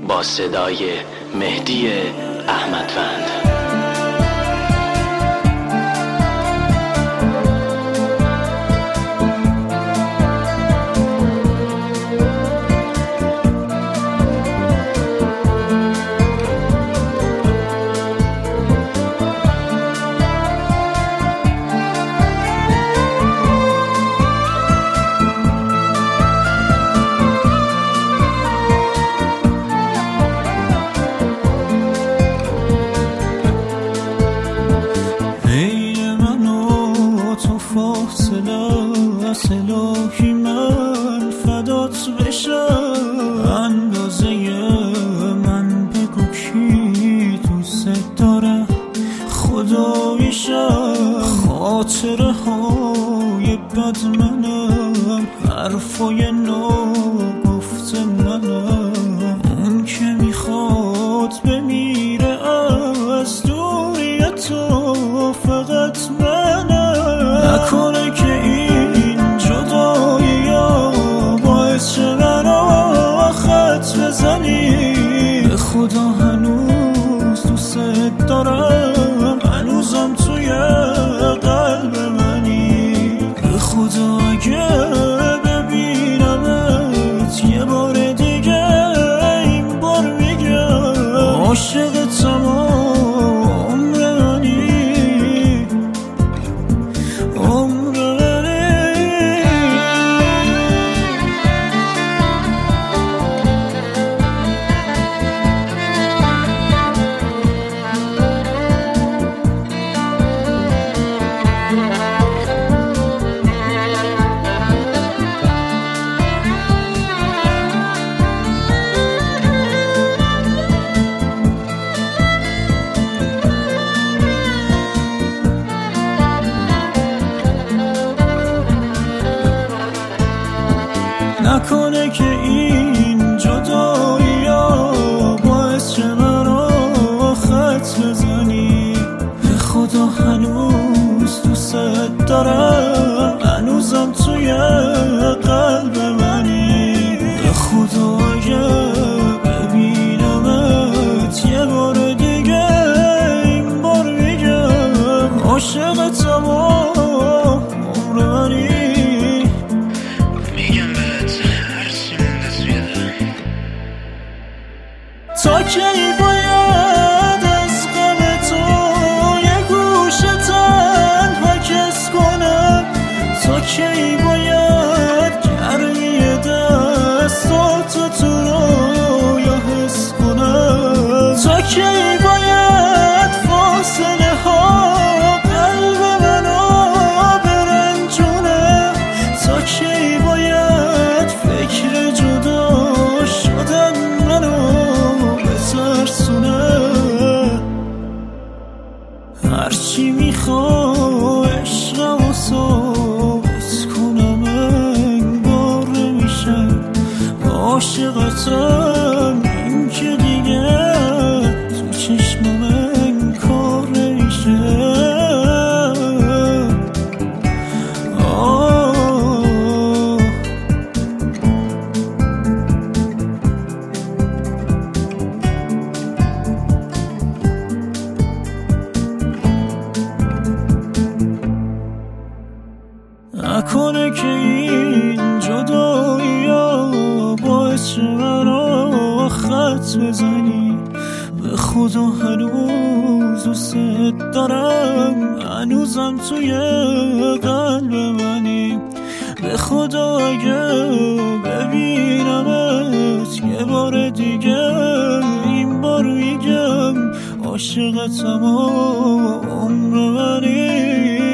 با صدای مهدی احمدوند. الهی من فدات بشم، اندازه من بگو کی دوست داره خدایشم. خاطره های بد منم، حرفای نو گفت منم، اون که میخواد بمیره از دوری تو فقط منم. نکنه که این جدایی باعث شه منو خط بزنی. به خدا هنوز دوست دارم، هنوزم توی قلب منی. به خدا اگه ببینمت یه بار دیگه این بار میگم عاشقتم عمر منی. نکنه که این جدایی باعث شه منو خط بزنی. به خدا هنوز دوست دارم، هنوزم توی قلب منی. به خدا اگه ببینمت یه بار دیگه این بار میگم عاشقتم عمر منی. تا کی باید از غم تو یه گوشه تنها کس کنم؟ تا کی باید گرمی دستاتو تو رویا حس کنم؟ تا کی باید فاصله ها قلب منو برنجونه؟ تا کی باید فکر جدا شدن منو هرچی میخوا عشقم و ثابت کنم انگار نمیشه عاشقتم. این که دیگه تو چشمم انکار نمیشه. نکنه که این جدایی باعث شه منو خط بزنی. به خدا هنوز دوست دارم، هنوزم توی قلب منی. به خدا اگه ببینمت یه بار دیگه این بار میگم عاشقتم عمر منی.